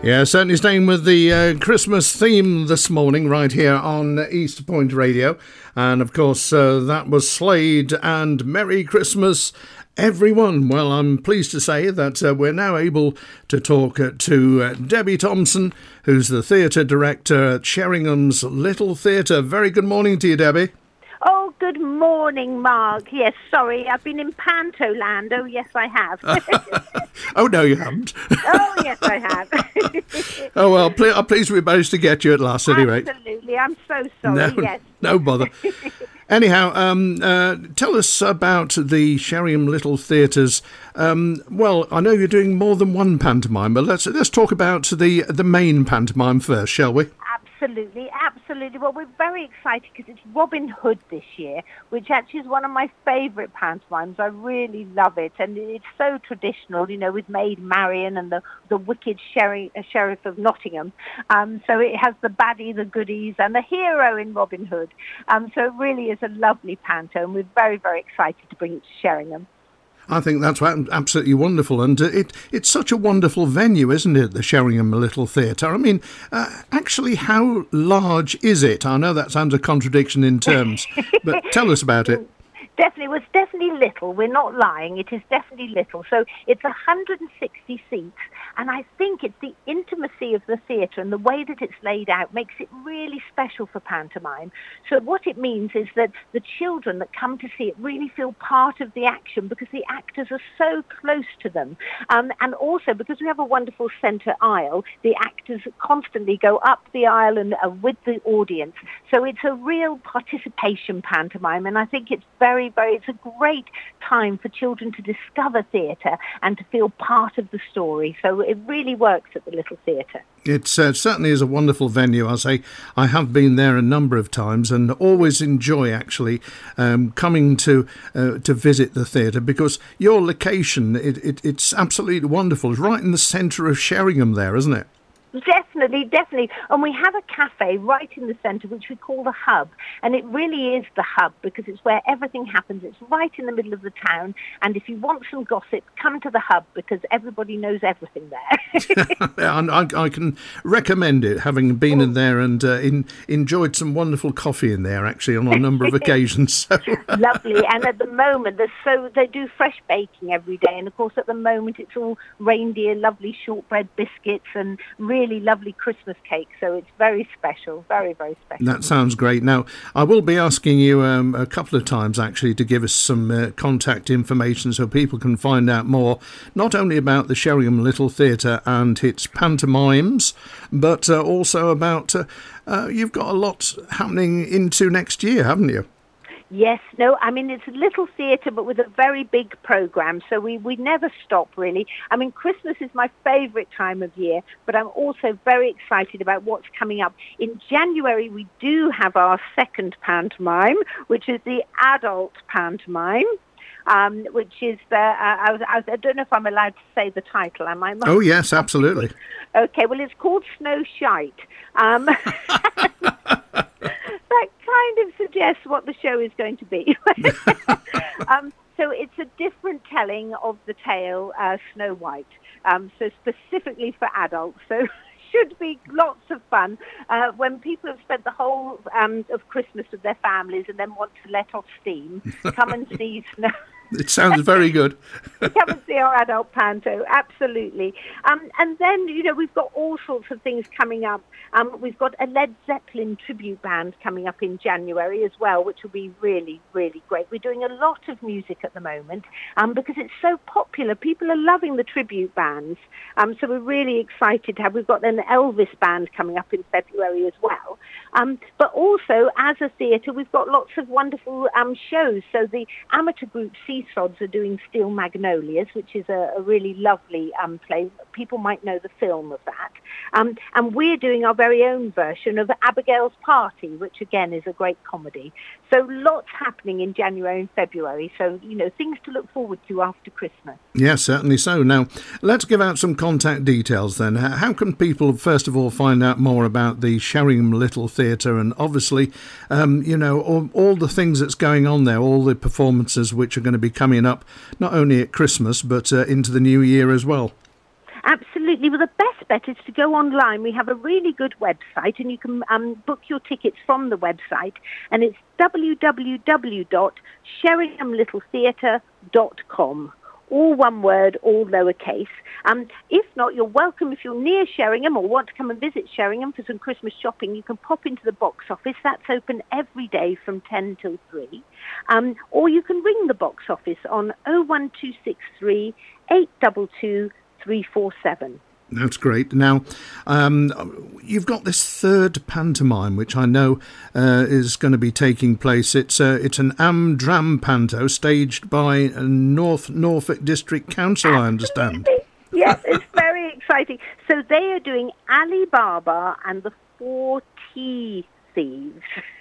Yeah, certainly staying with the Christmas theme this morning right here on East Point Radio. And of course, that was Slade and Merry Christmas, everyone. Well, I'm pleased to say that we're now able to talk to Debbie Thompson, who's the theatre director at Sheringham's Little Theatre. Very good morning to you, Debbie. Oh, good morning, Mark. Yes, sorry, I've been in Pantoland. Oh, yes, I have. Oh, no, you haven't. Oh, yes, I have. Oh, well, I'm pleased we managed to get you at last, anyway. Absolutely, I'm so sorry, yes. No bother. Anyhow, tell us about the Sheringham Little Theatres. Well, I know you're doing more than one pantomime, but let's talk about the main pantomime first, shall we? Absolutely, absolutely. Well, we're very excited because it's Robin Hood this year, which actually is one of my favourite pantomimes. I really love it, and it's so traditional, you know, with Maid Marian and the wicked sheriff of Nottingham. So it has the baddie, the goodies, and the hero in Robin Hood. So it really is a lovely panto, and we're very, very excited to bring it to Sheringham. I think that's absolutely wonderful, and it's such a wonderful venue, isn't it, the Sheringham Little Theatre? I mean, actually, how large is it? I know that sounds a contradiction in terms, but tell us about it. Definitely, well, it's definitely little. We're not lying. It is definitely little. So it's 160 seats, and I think it's the intimacy of the theatre and the way that it's laid out makes it really special for pantomime. So what it means is that the children that come to see it really feel part of the action because the actors are so close to them. And also because we have a wonderful centre aisle, the actors constantly go up the aisle and with the audience. So it's a real participation pantomime, and I think it's it's a great time for children to discover theatre and to feel part of the story. So it really works at the Little Theatre. It certainly is a wonderful venue. I have been there a number of times and always enjoy actually coming to visit the theatre because your location, it's absolutely wonderful. It's right in the centre of Sheringham there, isn't it? Definitely. And we have a cafe right in the centre, which we call the Hub. And it really is the Hub because it's where everything happens. It's right in the middle of the town. And if you want some gossip, come to the Hub because everybody knows everything there. And I can recommend it, having been in there and enjoyed some wonderful coffee in there, actually, on a number of occasions. So. Lovely. And at the moment, they do fresh baking every day. And, of course, at the moment, it's all reindeer, lovely shortbread biscuits and really lovely Christmas cake, so it's very special, very, very special. That sounds great. Now, I will be asking you a couple of times, actually, to give us some contact information so people can find out more, not only about the Sheringham Little Theatre and its pantomimes, but also about, you've got a lot happening into next year, haven't you? Yes, no, I mean, it's a little theatre, but with a very big programme, so we never stop, really. I mean, Christmas is my favourite time of year, but I'm also very excited about what's coming up. In January, we do have our second pantomime, which is the adult pantomime. Which is I don't know if I'm allowed to say the title, am I? Oh, yes, absolutely. Okay, well, it's called Snow Shite. That kind of suggests what the show is going to be. So it's a different telling of the tale, Snow White, so specifically for adults. So should be lots of fun when people have spent the whole of Christmas with their families and then want to let off steam. Come and see Snow. It sounds very good. Come and see our adult panto, absolutely. And then, you know, we've got all sorts of things coming up. We've got a Led Zeppelin tribute band coming up in January as well, which will be really, really great. We're doing a lot of music at the moment because it's so popular. People are loving the tribute bands. So we're really excited to have. We've got an Elvis band coming up in February as well. But also, as a theatre, we've got lots of wonderful shows. So the amateur group Seasods are doing Steel Magnolias, which is a really lovely play. People might know the film of that. And we're doing our very own version of Abigail's Party, which again is a great comedy. So lots happening in January and February. So, you know, things to look forward to after Christmas. Yes, certainly so. Now, let's give out some contact details then. How can people, first of all, find out more about the Sheringham Little Theatre and obviously, you know, all the things that's going on there, all the performances which are going to be coming up, not only at Christmas, but into the new year as well? Absolutely. Well, the best bet is to go online. We have a really good website, and you can book your tickets from the website, and it's www.SheringhamLittleTheatre.com. All one word, all lowercase. If not, you're welcome. If you're near Sheringham or want to come and visit Sheringham for some Christmas shopping, you can pop into the box office. That's open every day from 10 till 3. Or you can ring the box office on 01263 822 347. That's great. Now, you've got this third pantomime, which I know is going to be taking place. It's an Am-Dram panto staged by North Norfolk District Council, I understand. Yes, it's very exciting. So they are doing Ali Baba and the 4 tea thieves.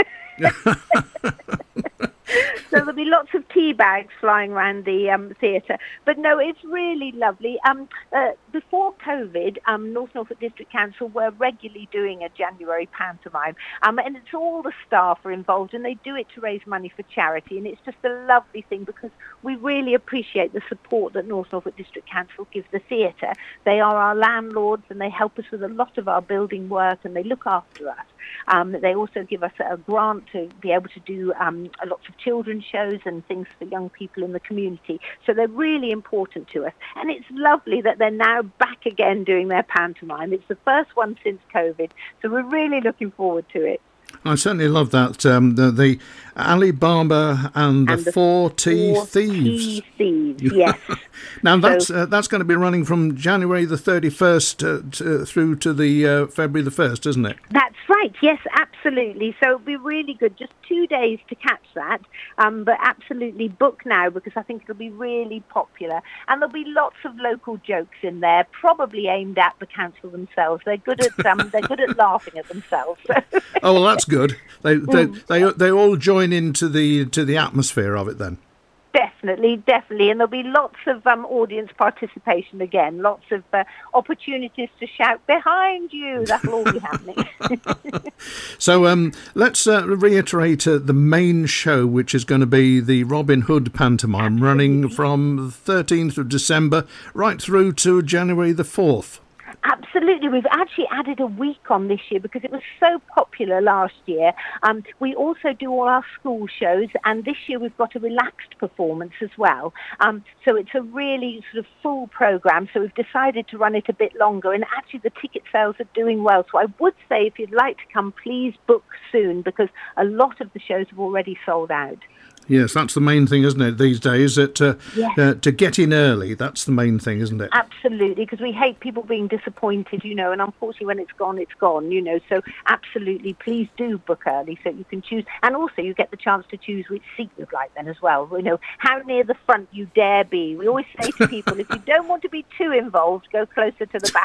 So there'll be lots of tea bags flying around the theatre. But no, it's really lovely. Before COVID, North Norfolk District Council were regularly doing a January pantomime. And it's all the staff are involved, and they do it to raise money for charity. And it's just a lovely thing because we really appreciate the support that North Norfolk District Council gives the theatre. They are our landlords, and they help us with a lot of our building work, and they look after us. They also give us a grant to be able to do lots of children's shows and things for young people in the community. So they're really important to us. And it's lovely that they're now back again doing their pantomime. It's the first one since COVID. So we're really looking forward to it. I certainly love that. The Ali Baba and the 4 tea thieves. Yes. Now that's going to be running from January the 31st through to the February the 1st, isn't it? That's right. Yes, absolutely. So it'll be really good. Just 2 days to catch that. But absolutely book now because I think it'll be really popular. And there'll be lots of local jokes in there, probably aimed at the council themselves. They're good at laughing at themselves. Oh, well, that's good. They all join into the atmosphere of it then. Definitely, and there'll be lots of audience participation again, lots of opportunities to shout behind you. That'll all be happening. So let's reiterate the main show, which is going to be the Robin Hood pantomime, running from the 13th of December right through to January the 4th. Absolutely. We've actually added a week on this year because it was so popular last year. We also do all our school shows, and this year we've got a relaxed performance as well. So it's a really sort of full programme. So we've decided to run it a bit longer, and actually the ticket sales are doing well. So I would say if you'd like to come, please book soon because a lot of the shows have already sold out. Yes, that's the main thing, isn't it, these days? To get in early, that's the main thing, isn't it? Absolutely, because we hate people being disappointed, and unfortunately when it's gone, So absolutely, please do book early so you can choose. And also you get the chance to choose which seat you'd like then as well. How near the front you dare be. We always say to people, if you don't want to be too involved, go closer to the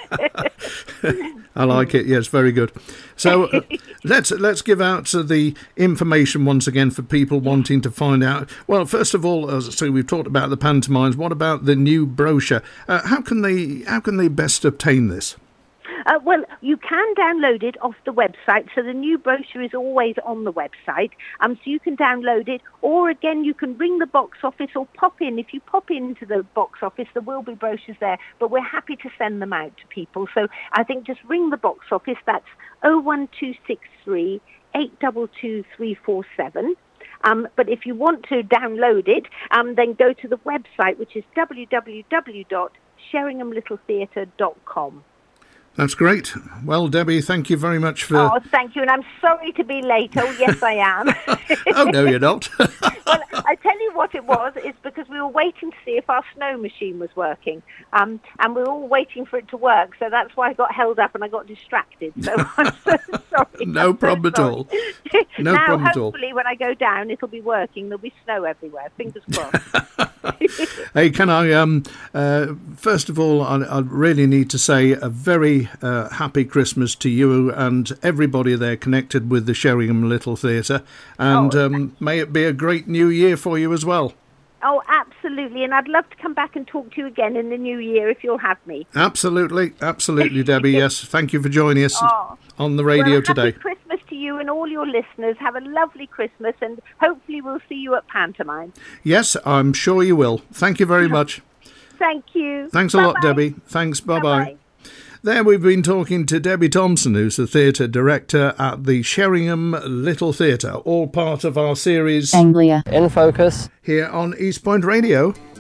back. I like it, yes, very good. So let's give out the information once again for people wanting to find out. Well, first of all, so we've talked about the pantomimes. What about the new brochure? How can they best obtain this? Well, you can download it off the website. So the new brochure is always on the website. So you can download it, or again, you can ring the box office or pop in. If you pop into the box office, there will be brochures there, but we're happy to send them out to people. So I think just ring the box office. That's 01263 822 347. But if you want to download it, then go to the website, which is www.SheringhamLittleTheatre.com. That's great. Well, Debbie, thank you very much for... Oh, thank you, and I'm sorry to be late. Oh, yes, I am. Oh, no, you're not. Well, I tell you what it was. It's because we were waiting to see if our snow machine was working, and we were all waiting for it to work, so that's why I got held up and I got distracted. So I'm so sorry. No problem at all. No problem at all. Hopefully, when I go down, it'll be working. There'll be snow everywhere. Fingers crossed. Hey, can I, first of all, I really need to say a very happy Christmas to you and everybody there connected with the Sheringham Little Theatre, and may it be a great new year for you as well. Oh, absolutely, and I'd love to come back and talk to you again in the new year if you'll have me. Absolutely, Debbie, yes. Thank you for joining us on the radio today. Happy Christmas to you and all your listeners. Have a lovely Christmas, and hopefully we'll see you at Pantomime. Yes, I'm sure you will. Thank you very much. Thank you. Thanks a lot, Debbie. Thanks, bye-bye. There we've been talking to Debbie Thompson, who's the theatre director at the Sheringham Little Theatre, all part of our series Anglia in Focus here on East Point Radio.